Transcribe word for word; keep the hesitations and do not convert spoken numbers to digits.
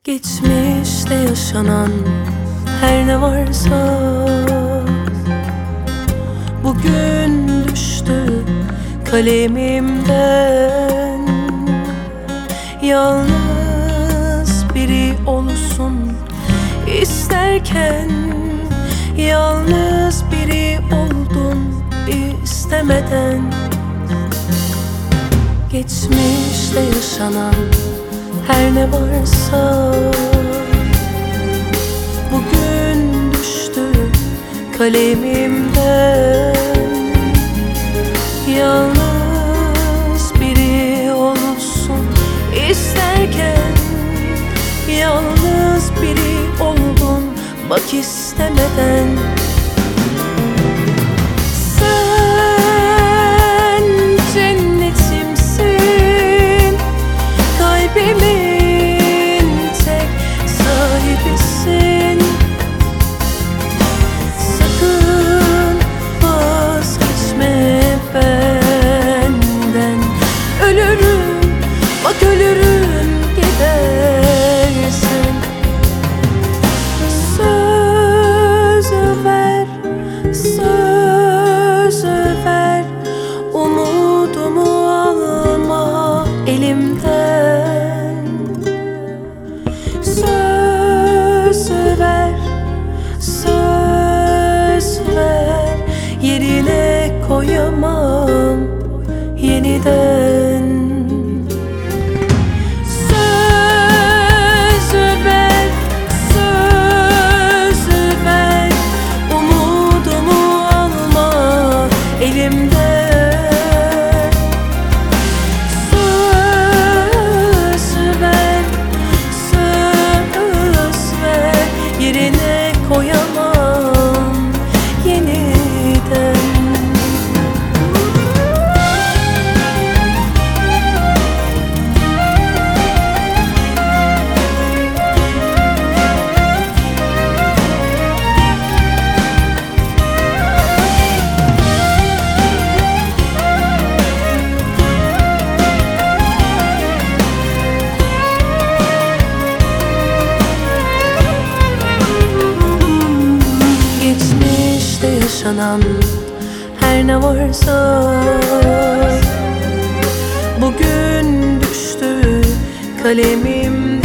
Geçmişte yaşanan her ne varsa bugün düştü kalemimden. Yalnız biri olsun isterken yalnız biri oldum istemeden. Geçmişte yaşanan her ne varsa bugün düştü kalemimden. Yalnız biri olsun isterken yalnız biri oldum bak istemeden. Sen cennetimsin, kalbimin tek sahibisin. Sakın vazgeçme benden. Ölürüm, bak ölürüm gidersen. Söz ver, söz ver, umudumu alma elimden. Söz ver, söz ver, yerine koyamam yeniden. Söz ver, söz ver, umudumu alma elimden. Söz ver, söz ver, yerine koyamam yeniden. Geçmişte yaşanan her ne varsa bugün düştü kalemim